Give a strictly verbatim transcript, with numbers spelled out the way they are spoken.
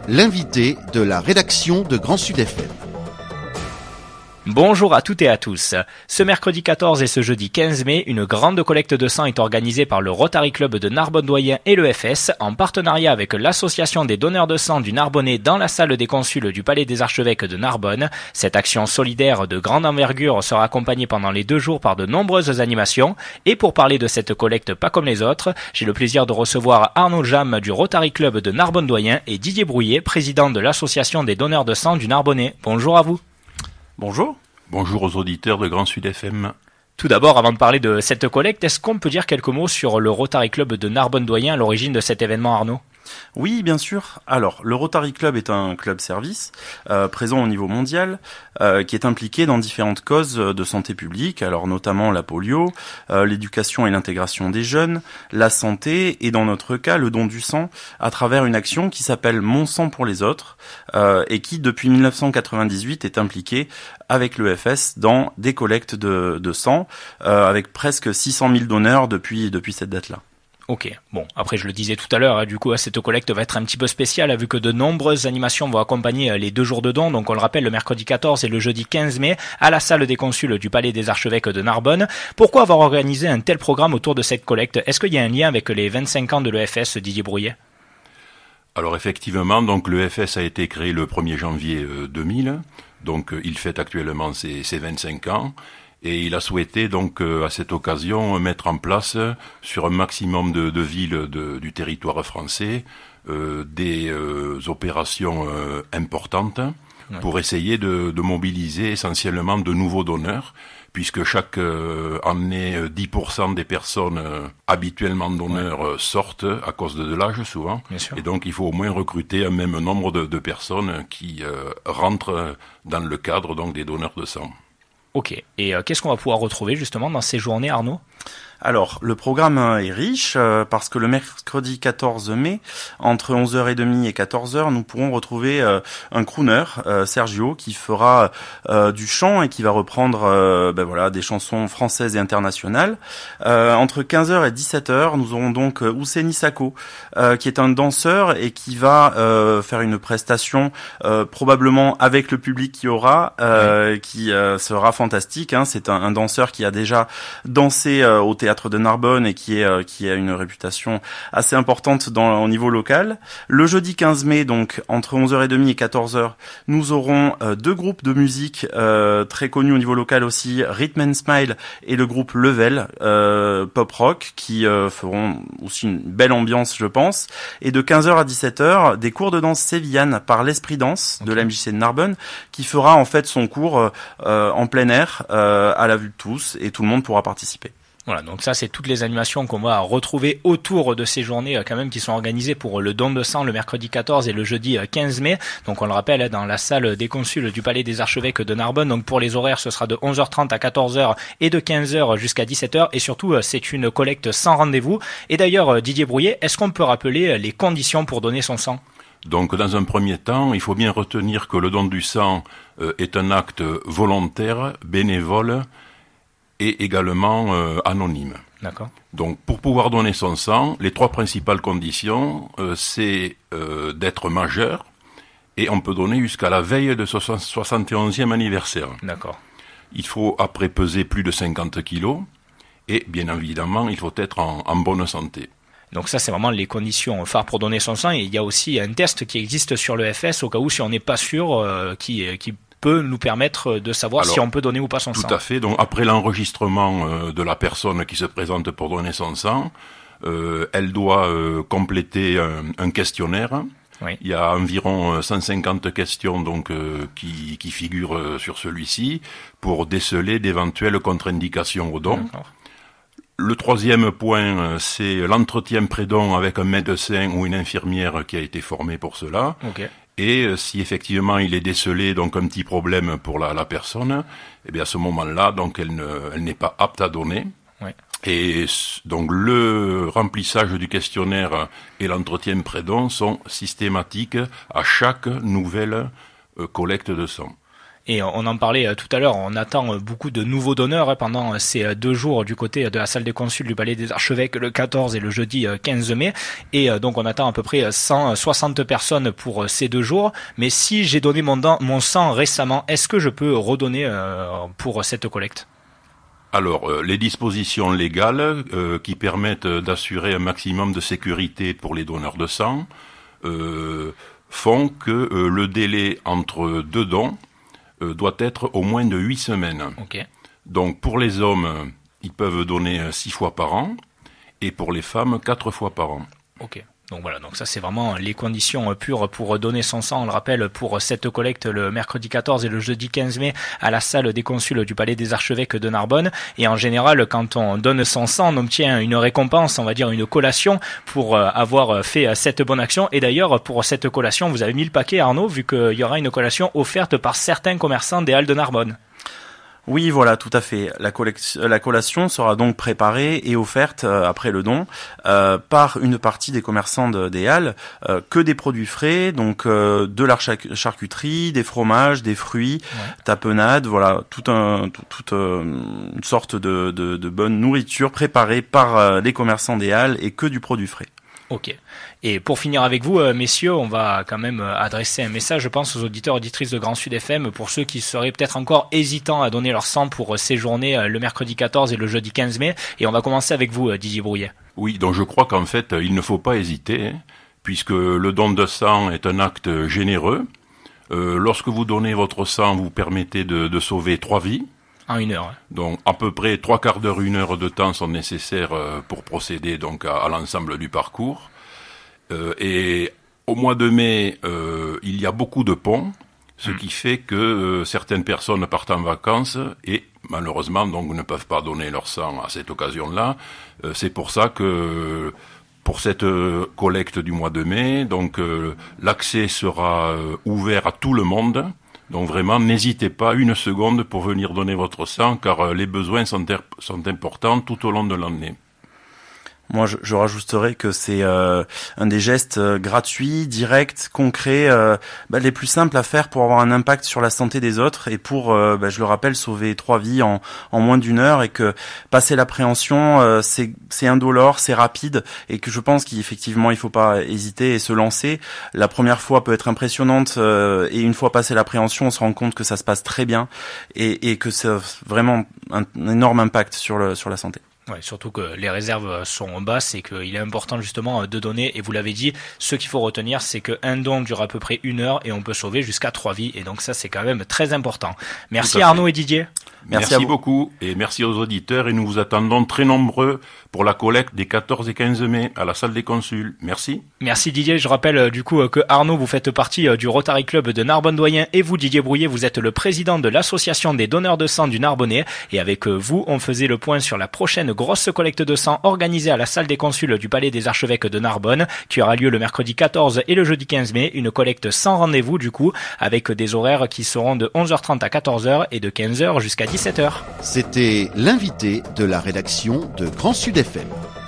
l'invité de la rédaction de Grand Sud F M. Bonjour à toutes et à tous. Ce mercredi quatorze et ce jeudi quinze mai, une grande collecte de sang est organisée par le Rotary Club de Narbonne-Doyen et le F S en partenariat avec l'association des donneurs de sang du Narbonnais dans la salle des consuls du Palais des Archevêques de Narbonne. Cette action solidaire de grande envergure sera accompagnée pendant les deux jours par de nombreuses animations. Et pour parler de cette collecte pas comme les autres, j'ai le plaisir de recevoir Arnaud Jam du Rotary Club de Narbonne-Doyen et Didier Brouillet, président de l'association des donneurs de sang du Narbonnais. Bonjour à vous. Bonjour. Bonjour aux auditeurs de Grand Sud F M. Tout d'abord, avant de parler de cette collecte, est-ce qu'on peut dire quelques mots sur le Rotary Club de Narbonne-Doyen à l'origine de cet événement, Arnaud ? Oui, bien sûr. Alors, le Rotary Club est un club service euh, présent au niveau mondial euh, qui est impliqué dans différentes causes de santé publique, alors notamment la polio, euh, l'éducation et l'intégration des jeunes, la santé et dans notre cas le don du sang à travers une action qui s'appelle Mon sang pour les autres euh, et qui depuis dix-neuf cent quatre-vingt-dix-huit est impliquée avec le F S dans des collectes de, de sang euh, avec presque six cent mille donneurs depuis, depuis cette date-là. Ok, bon, après je le disais tout à l'heure, hein, du coup cette collecte va être un petit peu spéciale vu que de nombreuses animations vont accompagner les deux jours de dons, donc on le rappelle le mercredi quatorze et le jeudi quinze mai à la salle des consuls du Palais des Archevêques de Narbonne. Pourquoi avoir organisé un tel programme autour de cette collecte ? Est-ce qu'il y a un lien avec les vingt-cinq ans de l'E F S, Didier Brouillet ? Alors effectivement, donc le F S a été créé le premier janvier deux mille, donc il fête actuellement ses, ses vingt-cinq ans. Et il a souhaité donc euh, à cette occasion mettre en place sur un maximum de, de villes de, du territoire français euh, des euh, opérations euh, importantes ouais. pour essayer de, de mobiliser essentiellement de nouveaux donneurs, puisque chaque euh, année dix pour cent des personnes euh, habituellement donneurs ouais. euh, sortent à cause de, de l'âge souvent, et donc il faut au moins recruter un même nombre de, de personnes qui euh, rentrent dans le cadre donc des donneurs de sang. Ok, et euh, qu'est-ce qu'on va pouvoir retrouver justement dans ces journées, Arnaud ? Alors, le programme est riche euh, parce que le mercredi quatorze mai, entre onze heures trente et quatorze heures, nous pourrons retrouver euh, un crooner, euh, Sergio, qui fera euh, du chant et qui va reprendre euh, ben voilà, des chansons françaises et internationales. Euh, entre quinze heures et dix-sept heures, nous aurons donc euh, Ousseni Sako, euh, qui est un danseur et qui va euh, faire une prestation euh, probablement avec le public qui aura, euh, ouais. qui euh, sera fantastique. Hein. C'est un, un danseur qui a déjà dansé euh, au théâtre de Narbonne et qui est euh, qui a une réputation assez importante dans au niveau local. Le jeudi quinze mai, donc entre onze heures trente et quatorze heures, nous aurons euh, deux groupes de musique euh, très connus au niveau local aussi, Rhythm and Smile et le groupe Level euh, pop rock, qui euh, feront aussi une belle ambiance, je pense. Et de quinze heures à dix-sept heures, des cours de danse sévillane par l'Esprit Danse okay. de la M J C de Narbonne, qui fera en fait son cours euh, en plein air euh, à la vue de tous, et tout le monde pourra participer. Voilà, donc ça c'est toutes les animations qu'on va retrouver autour de ces journées quand même qui sont organisées pour le don de sang le mercredi quatorze et le jeudi quinze mai. Donc on le rappelle dans la salle des consuls du Palais des Archevêques de Narbonne. Donc pour les horaires ce sera de onze heures trente à quatorze heures et de quinze heures jusqu'à dix-sept heures. Et surtout c'est une collecte sans rendez-vous. Et d'ailleurs Didier Brouillet, est-ce qu'on peut rappeler les conditions pour donner son sang ? Donc dans un premier temps, il faut bien retenir que le don du sang euh, est un acte volontaire, bénévole, et également euh, anonyme. D'accord. Donc, pour pouvoir donner son sang, les trois principales conditions, euh, c'est euh, d'être majeur, et on peut donner jusqu'à la veille de son soixante et onzième anniversaire. D'accord. Il faut après peser plus de cinquante kilos, et bien évidemment, il faut être en, en bonne santé. Donc ça, c'est vraiment les conditions phares pour donner son sang, et il y a aussi un test qui existe sur le F S, au cas où si on n'est pas sûr, euh, qui... qui peut nous permettre de savoir Alors, si on peut donner ou pas son tout sang. Tout à fait. Donc après l'enregistrement euh, de la personne qui se présente pour donner son sang, euh, elle doit euh, compléter un, un questionnaire. Oui. Il y a environ cent cinquante questions donc euh, qui, qui figurent euh, sur celui-ci pour déceler d'éventuelles contre-indications au don. D'accord. Le troisième point, c'est l'entretien pré-don avec un médecin ou une infirmière qui a été formé pour cela. Okay. Et si effectivement il est décelé donc un petit problème pour la, la personne, eh bien à ce moment-là, donc elle ne, elle n'est pas apte à donner. Ouais. Et donc le remplissage du questionnaire et l'entretien pré-don sont systématiques à chaque nouvelle euh, collecte de sang. Et on en parlait tout à l'heure, on attend beaucoup de nouveaux donneurs pendant ces deux jours du côté de la salle des consuls du Palais des Archevêques le quatorze et le jeudi quinze mai. Et donc on attend à peu près cent soixante personnes pour ces deux jours. Mais si j'ai donné mon, don, mon sang récemment, est-ce que je peux redonner pour cette collecte ? Alors, euh, les dispositions légales euh, qui permettent d'assurer un maximum de sécurité pour les donneurs de sang euh, font que euh, le délai entre deux dons euh, doit être au moins de huit semaines. Okay. Donc, pour les hommes, ils peuvent donner six fois par an, et pour les femmes, quatre fois par an. Ok. Donc voilà, donc ça c'est vraiment les conditions pures pour donner son sang, on le rappelle, pour cette collecte le mercredi quatorze et le jeudi quinze mai à la salle des consuls du Palais des Archevêques de Narbonne. Et en général, quand on donne son sang, on obtient une récompense, on va dire une collation pour avoir fait cette bonne action. Et d'ailleurs, pour cette collation, vous avez mis le paquet, Arnaud, vu qu'il y aura une collation offerte par certains commerçants des Halles de Narbonne. Oui, voilà, tout à fait. La, collection, la collation sera donc préparée et offerte euh, après le don euh, par une partie des commerçants de, des Halles, euh, que des produits frais, donc euh, de la charcuterie, des fromages, des fruits, ouais. tapenades, voilà, tout un, tout, toute euh, une sorte de, de, de bonne nourriture préparée par euh, les commerçants des Halles et que du produit frais. Ok. Et pour finir avec vous, euh, messieurs, on va quand même euh, adresser un message, je pense, aux auditeurs et auditrices de Grand Sud F M, pour ceux qui seraient peut-être encore hésitants à donner leur sang pour euh, ces journées, euh, le mercredi quatorze et le jeudi quinze mai. Et on va commencer avec vous, euh, Didier Brouillet. Oui, donc je crois qu'en fait, il ne faut pas hésiter, hein, puisque le don de sang est un acte généreux. Euh, lorsque vous donnez votre sang, vous permettez de, de sauver trois vies. En une heure. Donc à peu près trois quarts d'heure, une heure de temps sont nécessaires euh, pour procéder donc à, à l'ensemble du parcours. Euh, et au mois de mai, euh, il y a beaucoup de ponts, ce mmh. qui fait que euh, certaines personnes partent en vacances et malheureusement donc ne peuvent pas donner leur sang à cette occasion-là. Euh, c'est pour ça que pour cette euh, collecte du mois de mai, donc euh, l'accès sera euh, ouvert à tout le monde. Donc vraiment, n'hésitez pas une seconde pour venir donner votre sang, car euh, les besoins sont, ter- sont importants tout au long de l'année. Moi, je, je rajouterais que c'est euh, un des gestes euh, gratuits, directs, concrets, euh, bah, les plus simples à faire pour avoir un impact sur la santé des autres et pour, euh, bah, je le rappelle, sauver trois vies en, en moins d'une heure, et que passer l'appréhension, euh, c'est, c'est indolore, c'est rapide, et que je pense qu'effectivement, il faut pas hésiter et se lancer. La première fois peut être impressionnante, euh, et une fois passé l'appréhension, on se rend compte que ça se passe très bien et, et que c'est vraiment un, un énorme impact sur le sur la santé. Ouais, surtout que les réserves sont basses et qu'il est important justement de donner. Et vous l'avez dit, ce qu'il faut retenir, c'est qu'un don dure à peu près une heure et on peut sauver jusqu'à trois vies. Et donc ça, c'est quand même très important. Merci Arnaud et Didier. Merci, merci beaucoup et merci aux auditeurs, et nous vous attendons très nombreux pour la collecte des quatorze et quinze mai à la salle des consuls. Merci. Merci Didier. Je rappelle du coup que Arnaud, vous faites partie du Rotary Club de Narbonne-Doyen, et vous, Didier Brouillet, vous êtes le président de l'association des donneurs de sang du Narbonnais. Et avec vous, on faisait le point sur la prochaine grosse collecte de sang organisée à la salle des consuls du Palais des Archevêques de Narbonne, qui aura lieu le mercredi quatorze et le jeudi quinze mai. Une collecte sans rendez-vous du coup, avec des horaires qui seront de onze heures trente à quatorze heures et de quinze heures jusqu'à dix-sept heures. C'était l'invité de la rédaction de Grand Sud F M.